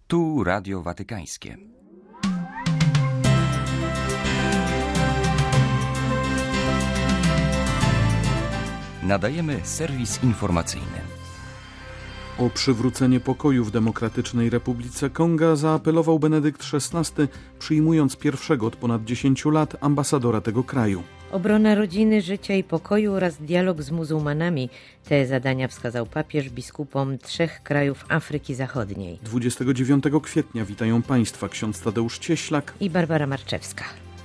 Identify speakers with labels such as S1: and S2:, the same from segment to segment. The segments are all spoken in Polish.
S1: Tu Radio Watykańskie. Nadajemy serwis informacyjny.
S2: O przywrócenie pokoju w Demokratycznej Republice Konga zaapelował Benedykt XVI, przyjmując pierwszego od ponad 10 lat ambasadora tego kraju.
S3: Obrona rodziny, życia i pokoju oraz dialog z muzułmanami. Te zadania wskazał papież biskupom 3 krajów Afryki Zachodniej.
S2: 29 kwietnia witają Państwa ksiądz Tadeusz Cieślak
S3: i Barbara Marczewska.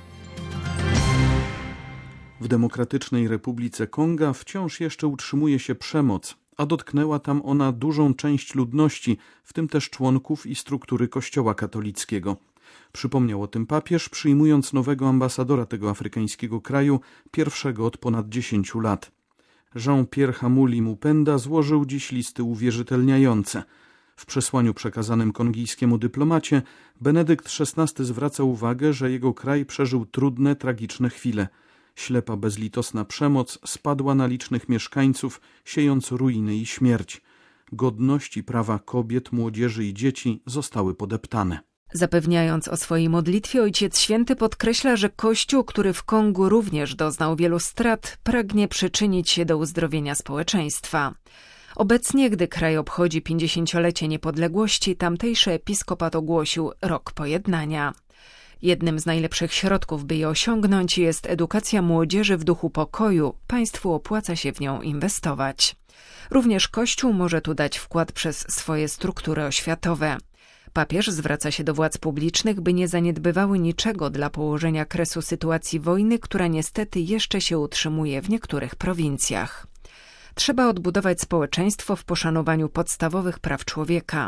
S2: W Demokratycznej Republice Konga wciąż jeszcze utrzymuje się przemoc, a dotknęła tam ona dużą część ludności, w tym też członków i struktury Kościoła katolickiego. Przypomniał o tym papież, przyjmując nowego ambasadora tego afrykańskiego kraju, pierwszego od ponad 10 lat. Jean-Pierre Hamuli Mupenda złożył dziś listy uwierzytelniające. W przesłaniu przekazanym kongijskiemu dyplomacie Benedykt XVI zwraca uwagę, że jego kraj przeżył trudne, tragiczne chwile. Ślepa, bezlitosna przemoc spadła na licznych mieszkańców, siejąc ruiny i śmierć. Godność i prawa kobiet, młodzieży i dzieci zostały podeptane.
S4: Zapewniając o swojej modlitwie, Ojciec Święty podkreśla, że Kościół, który w Kongu również doznał wielu strat, pragnie przyczynić się do uzdrowienia społeczeństwa. Obecnie, gdy kraj obchodzi 50-lecie niepodległości, tamtejszy episkopat ogłosił Rok Pojednania. Jednym z najlepszych środków, by je osiągnąć, jest edukacja młodzieży w duchu pokoju. Państwu opłaca się w nią inwestować. Również Kościół może tu dać wkład przez swoje struktury oświatowe. Papież zwraca się do władz publicznych, by nie zaniedbywały niczego dla położenia kresu sytuacji wojny, która niestety jeszcze się utrzymuje w niektórych prowincjach. Trzeba odbudować społeczeństwo w poszanowaniu podstawowych praw człowieka.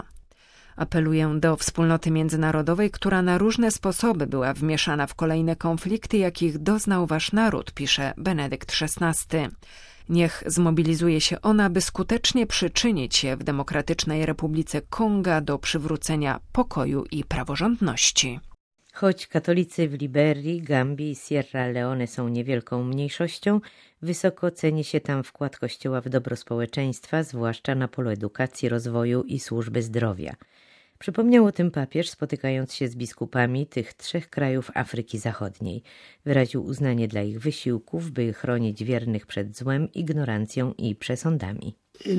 S4: Apeluję do wspólnoty międzynarodowej, która na różne sposoby była wmieszana w kolejne konflikty, jakich doznał wasz naród, pisze Benedykt XVI. Niech zmobilizuje się ona, by skutecznie przyczynić się w Demokratycznej Republice Konga do przywrócenia pokoju i praworządności.
S3: Choć katolicy w Liberii, Gambii i Sierra Leone są niewielką mniejszością, wysoko ceni się tam wkład Kościoła w dobro społeczeństwa, zwłaszcza na polu edukacji, rozwoju i służby zdrowia. Przypomniał o tym papież, spotykając się z biskupami tych 3 krajów Afryki Zachodniej. Wyraził uznanie dla ich wysiłków, by chronić wiernych przed złem, ignorancją i przesądami.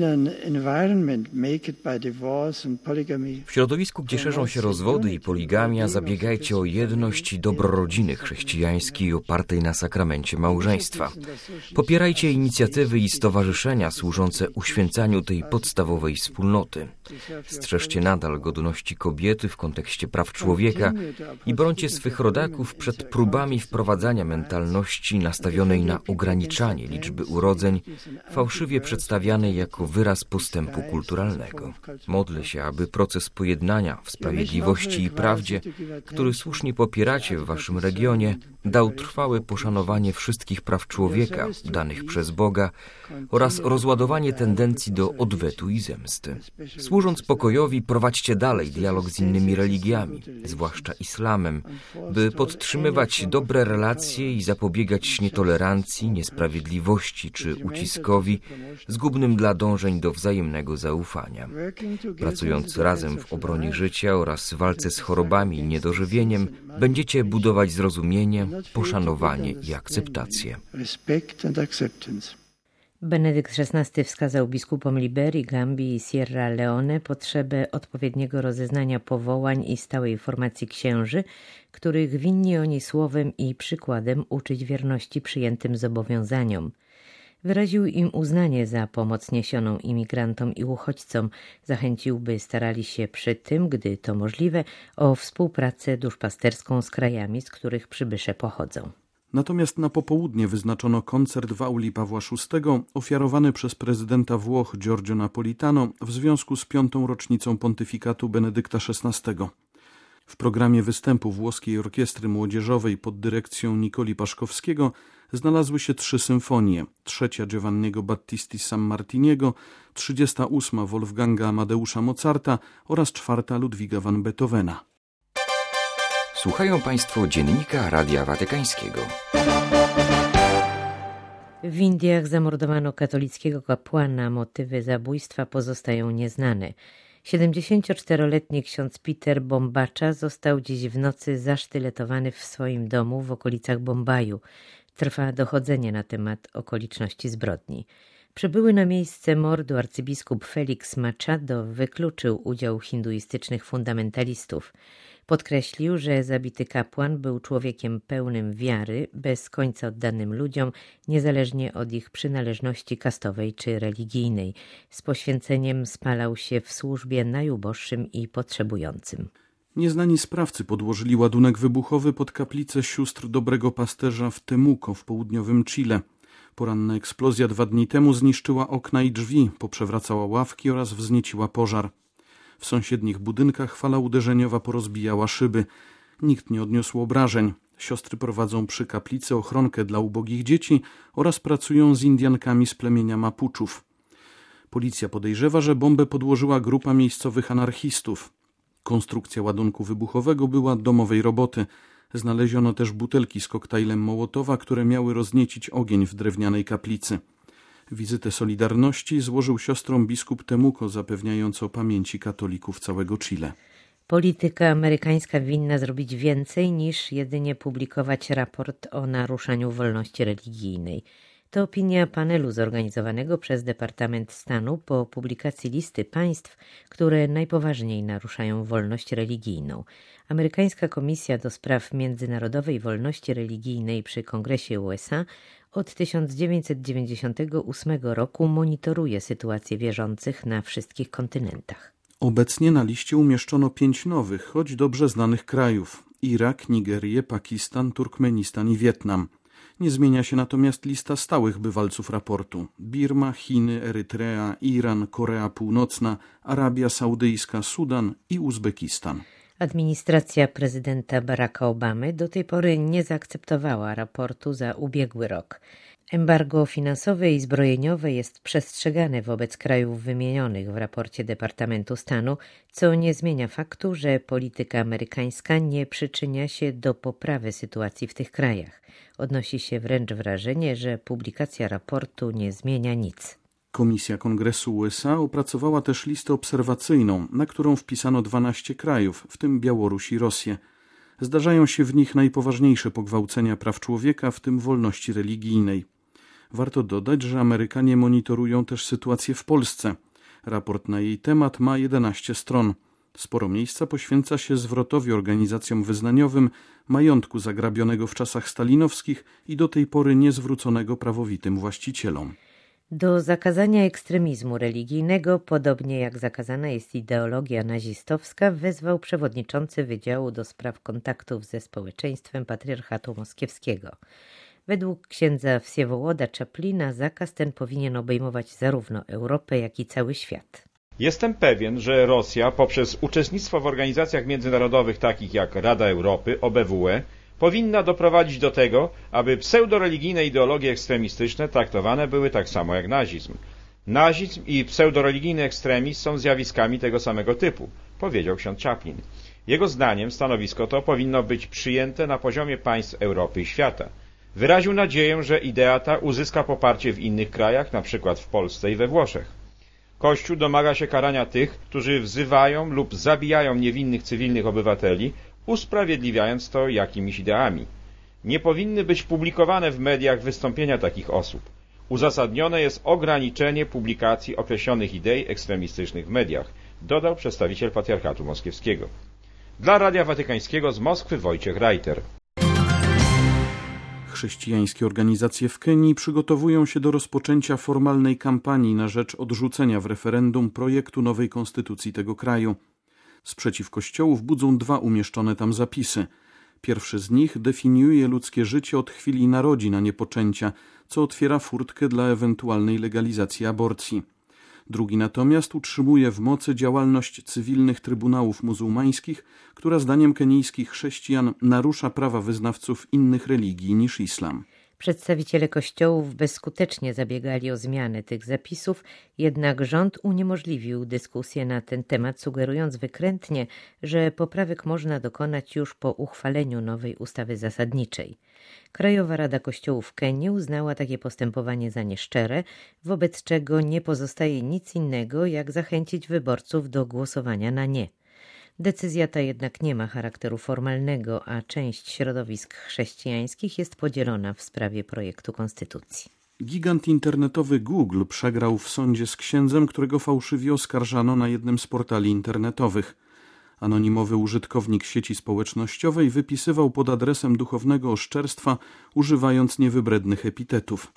S1: W środowisku, gdzie szerzą się rozwody i poligamia, zabiegajcie o jedność i dobro rodziny chrześcijańskiej opartej na sakramencie małżeństwa. Popierajcie inicjatywy i stowarzyszenia służące uświęcaniu tej podstawowej wspólnoty. Strzeżcie nadal godności kobiety w kontekście praw człowieka i brońcie swych rodaków przed próbami wprowadzania mentalności nastawionej na ograniczanie liczby urodzeń, fałszywie przedstawianej jako wyraz postępu kulturalnego. Modlę się, aby proces pojednania w sprawiedliwości i prawdzie, który słusznie popieracie w waszym regionie, dał trwałe poszanowanie wszystkich praw człowieka danych przez Boga oraz rozładowanie tendencji do odwetu i zemsty. Służąc pokojowi, prowadźcie dalej dialog z innymi religiami, zwłaszcza islamem, by podtrzymywać dobre relacje i zapobiegać nietolerancji, niesprawiedliwości czy uciskowi, zgubnym dla dążeń do wzajemnego zaufania. Pracując razem w obronie życia oraz walce z chorobami i niedożywieniem, będziecie budować zrozumienie, poszanowanie i akceptację.
S3: Benedykt XVI wskazał biskupom Liberii, Gambii i Sierra Leone potrzebę odpowiedniego rozeznania powołań i stałej formacji księży, których winni oni słowem i przykładem uczyć wierności przyjętym zobowiązaniom. Wyraził im uznanie za pomoc niesioną imigrantom i uchodźcom. Zachęcił, by starali się przy tym, gdy to możliwe, o współpracę duszpasterską z krajami, z których przybysze pochodzą.
S2: Natomiast na popołudnie wyznaczono koncert w auli Pawła VI, ofiarowany przez prezydenta Włoch Giorgio Napolitano w związku z 5. rocznicą pontyfikatu Benedykta XVI. W programie występu Włoskiej Orkiestry Młodzieżowej pod dyrekcją Nikoli Paszkowskiego znalazły się 3 symfonie: 3. Giovanniego Battisti Sammartiniego, 38. Wolfganga Amadeusza Mozarta oraz 4. Ludwiga van Beethovena.
S1: Słuchają Państwo Dziennika Radia Watykańskiego.
S3: W Indiach zamordowano katolickiego kapłana. Motywy zabójstwa pozostają nieznane. 74-letni ksiądz Peter Bombacza został dziś w nocy zasztyletowany w swoim domu w okolicach Bombaju. Trwa dochodzenie na temat okoliczności zbrodni. Przybyły na miejsce mordu arcybiskup Felix Machado wykluczył udział hinduistycznych fundamentalistów. Podkreślił, że zabity kapłan był człowiekiem pełnym wiary, bez końca oddanym ludziom, niezależnie od ich przynależności kastowej czy religijnej. Z poświęceniem spalał się w służbie najuboższym i potrzebującym.
S2: Nieznani sprawcy podłożyli ładunek wybuchowy pod kaplicę sióstr Dobrego Pasterza w Temuco w południowym Chile. Poranna eksplozja 2 dni temu zniszczyła okna i drzwi, poprzewracała ławki oraz wznieciła pożar. W sąsiednich budynkach fala uderzeniowa porozbijała szyby. Nikt nie odniósł obrażeń. Siostry prowadzą przy kaplicy ochronkę dla ubogich dzieci oraz pracują z Indiankami z plemienia Mapuczów. Policja podejrzewa, że bombę podłożyła grupa miejscowych anarchistów. Konstrukcja ładunku wybuchowego była domowej roboty. Znaleziono też butelki z koktajlem Mołotowa, które miały rozniecić ogień w drewnianej kaplicy. Wizytę solidarności złożył siostrom biskup Temuco, zapewniając o pamięci katolików całego Chile.
S3: Polityka amerykańska winna zrobić więcej niż jedynie publikować raport o naruszaniu wolności religijnej. To opinia panelu zorganizowanego przez Departament Stanu po publikacji listy państw, które najpoważniej naruszają wolność religijną. Amerykańska Komisja do Spraw Międzynarodowej Wolności Religijnej przy Kongresie USA od 1998 roku monitoruje sytuację wierzących na wszystkich kontynentach.
S2: Obecnie na liście umieszczono 5 nowych, choć dobrze znanych krajów: Irak, Nigerię, Pakistan, Turkmenistan i Wietnam. Nie zmienia się natomiast lista stałych bywalców raportu: Birma, Chiny, Erytrea, Iran, Korea Północna, Arabia Saudyjska, Sudan i Uzbekistan.
S3: Administracja prezydenta Baracka Obamy do tej pory nie zaakceptowała raportu za ubiegły rok. Embargo finansowe i zbrojeniowe jest przestrzegane wobec krajów wymienionych w raporcie Departamentu Stanu, co nie zmienia faktu, że polityka amerykańska nie przyczynia się do poprawy sytuacji w tych krajach. Odnosi się wręcz wrażenie, że publikacja raportu nie zmienia nic.
S2: Komisja Kongresu USA opracowała też listę obserwacyjną, na którą wpisano 12 krajów, w tym Białoruś i Rosję. Zdarzają się w nich najpoważniejsze pogwałcenia praw człowieka, w tym wolności religijnej. Warto dodać, że Amerykanie monitorują też sytuację w Polsce. Raport na jej temat ma 11 stron. Sporo miejsca poświęca się zwrotowi organizacjom wyznaniowym majątku zagrabionego w czasach stalinowskich i do tej pory niezwróconego prawowitym właścicielom.
S3: Do zakazania ekstremizmu religijnego, podobnie jak zakazana jest ideologia nazistowska, wezwał przewodniczący Wydziału do Spraw Kontaktów ze Społeczeństwem Patriarchatu Moskiewskiego. Według księdza Wsiewołoda Czaplina zakaz ten powinien obejmować zarówno Europę, jak i cały świat.
S5: Jestem pewien, że Rosja poprzez uczestnictwo w organizacjach międzynarodowych takich jak Rada Europy, OBWE, powinna doprowadzić do tego, aby pseudoreligijne ideologie ekstremistyczne traktowane były tak samo jak nazizm. Nazizm i pseudoreligijny ekstremizm są zjawiskami tego samego typu, powiedział ksiądz Chaplin. Jego zdaniem stanowisko to powinno być przyjęte na poziomie państw Europy i świata. Wyraził nadzieję, że idea ta uzyska poparcie w innych krajach, np. w Polsce i we Włoszech. Kościół domaga się karania tych, którzy wzywają lub zabijają niewinnych cywilnych obywateli, usprawiedliwiając to jakimiś ideami. Nie powinny być publikowane w mediach wystąpienia takich osób. Uzasadnione jest ograniczenie publikacji określonych idei ekstremistycznych w mediach, dodał przedstawiciel Patriarchatu Moskiewskiego. Dla Radia Watykańskiego z Moskwy Wojciech Reiter.
S2: Chrześcijańskie organizacje w Kenii przygotowują się do rozpoczęcia formalnej kampanii na rzecz odrzucenia w referendum projektu nowej konstytucji tego kraju. Sprzeciw kościołów budzą 2 umieszczone tam zapisy. Pierwszy z nich definiuje ludzkie życie od chwili narodzin, a nie poczęcia, co otwiera furtkę dla ewentualnej legalizacji aborcji. Drugi natomiast utrzymuje w mocy działalność cywilnych trybunałów muzułmańskich, która zdaniem kenijskich chrześcijan narusza prawa wyznawców innych religii niż islam.
S3: Przedstawiciele kościołów bezskutecznie zabiegali o zmianę tych zapisów, jednak rząd uniemożliwił dyskusję na ten temat, sugerując wykrętnie, że poprawek można dokonać już po uchwaleniu nowej ustawy zasadniczej. Krajowa Rada Kościołów Kenii uznała takie postępowanie za nieszczere, wobec czego nie pozostaje nic innego, jak zachęcić wyborców do głosowania na nie. Decyzja ta jednak nie ma charakteru formalnego, a część środowisk chrześcijańskich jest podzielona w sprawie projektu konstytucji.
S2: Gigant internetowy Google przegrał w sądzie z księdzem, którego fałszywie oskarżano na jednym z portali internetowych. Anonimowy użytkownik sieci społecznościowej wypisywał pod adresem duchownego oszczerstwa, używając niewybrednych epitetów.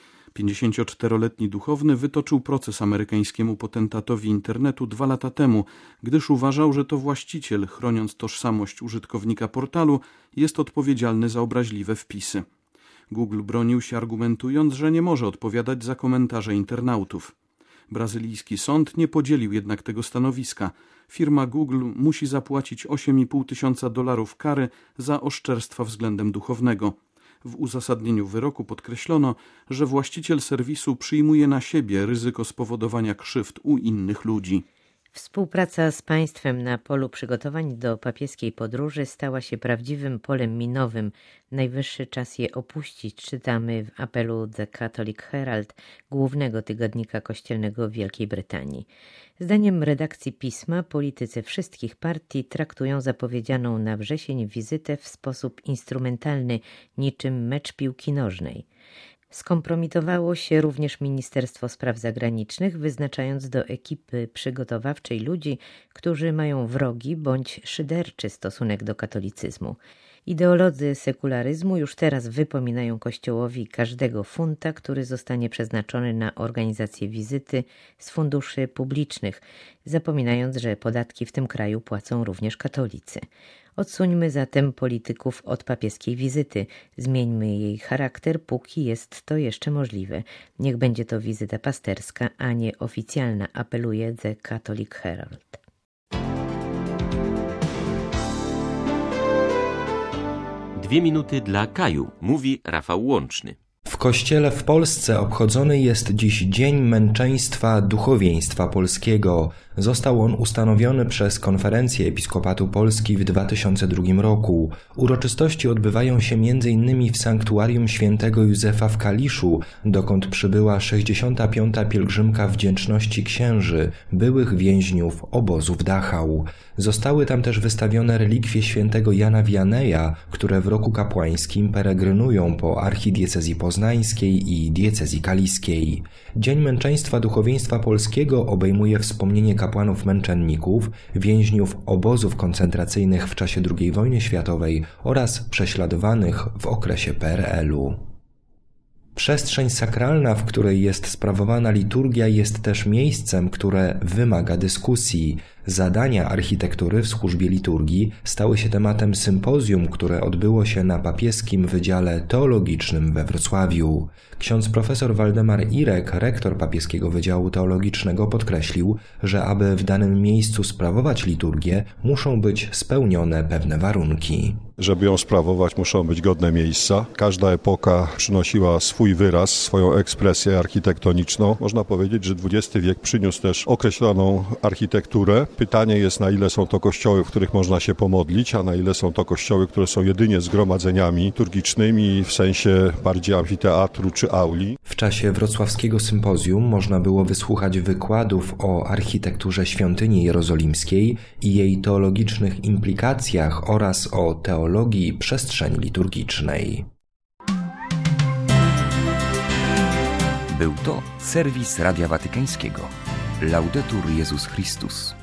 S2: 54-letni duchowny wytoczył proces amerykańskiemu potentatowi internetu 2 lata temu, gdyż uważał, że to właściciel, chroniąc tożsamość użytkownika portalu, jest odpowiedzialny za obraźliwe wpisy. Google bronił się, argumentując, że nie może odpowiadać za komentarze internautów. Brazylijski sąd nie podzielił jednak tego stanowiska. Firma Google musi zapłacić $8,5 tysiąca kary za oszczerstwa względem duchownego. W uzasadnieniu wyroku podkreślono, że właściciel serwisu przyjmuje na siebie ryzyko spowodowania krzywd u innych ludzi.
S3: Współpraca z państwem na polu przygotowań do papieskiej podróży stała się prawdziwym polem minowym. Najwyższy czas je opuścić, czytamy w apelu The Catholic Herald, głównego tygodnika kościelnego w Wielkiej Brytanii. Zdaniem redakcji pisma politycy wszystkich partii traktują zapowiedzianą na wrzesień wizytę w sposób instrumentalny, niczym mecz piłki nożnej. Skompromitowało się również Ministerstwo Spraw Zagranicznych, wyznaczając do ekipy przygotowawczej ludzi, którzy mają wrogi bądź szyderczy stosunek do katolicyzmu. Ideolodzy sekularyzmu już teraz wypominają Kościołowi każdego funta, który zostanie przeznaczony na organizację wizyty z funduszy publicznych, zapominając, że podatki w tym kraju płacą również katolicy. Odsuńmy zatem polityków od papieskiej wizyty. Zmieńmy jej charakter, póki jest to jeszcze możliwe. Niech będzie to wizyta pasterska, a nie oficjalna, apeluje The Catholic Herald.
S6: Dwie minuty dla Kaju, mówi Rafał Łączny.
S7: W Kościele w Polsce obchodzony jest dziś Dzień Męczeństwa Duchowieństwa Polskiego. Został on ustanowiony przez Konferencję Episkopatu Polski w 2002 roku. Uroczystości odbywają się m.in. w sanktuarium świętego Józefa w Kaliszu, dokąd przybyła 65. pielgrzymka wdzięczności księży, byłych więźniów obozów Dachau. Zostały tam też wystawione relikwie świętego Jana Wianeja, które w roku kapłańskim peregrynują po archidiecezji poznańskiej i diecezji kaliskiej. Dzień Męczeństwa Duchowieństwa Polskiego obejmuje wspomnienie kapłanów męczenników, więźniów obozów koncentracyjnych w czasie II wojny światowej oraz prześladowanych w okresie PRL-u. Przestrzeń sakralna, w której jest sprawowana liturgia, jest też miejscem, które wymaga dyskusji. Zadania architektury w służbie liturgii stały się tematem sympozjum, które odbyło się na papieskim Wydziale Teologicznym we Wrocławiu. Ksiądz profesor Waldemar Irek, rektor papieskiego Wydziału Teologicznego, podkreślił, że aby w danym miejscu sprawować liturgię, muszą być spełnione pewne warunki.
S8: Żeby ją sprawować, muszą być godne miejsca. Każda epoka przynosiła swój wyraz, swoją ekspresję architektoniczną. Można powiedzieć, że XX wiek przyniósł też określoną architekturę. Pytanie jest, na ile są to kościoły, w których można się pomodlić, a na ile są to kościoły, które są jedynie zgromadzeniami liturgicznymi w sensie bardziej amfiteatru czy auli.
S7: W czasie wrocławskiego sympozjum można było wysłuchać wykładów o architekturze świątyni jerozolimskiej i jej teologicznych implikacjach oraz o teologii przestrzeni liturgicznej.
S1: Był to serwis Radia Watykańskiego. Laudetur Jezus Chrystus.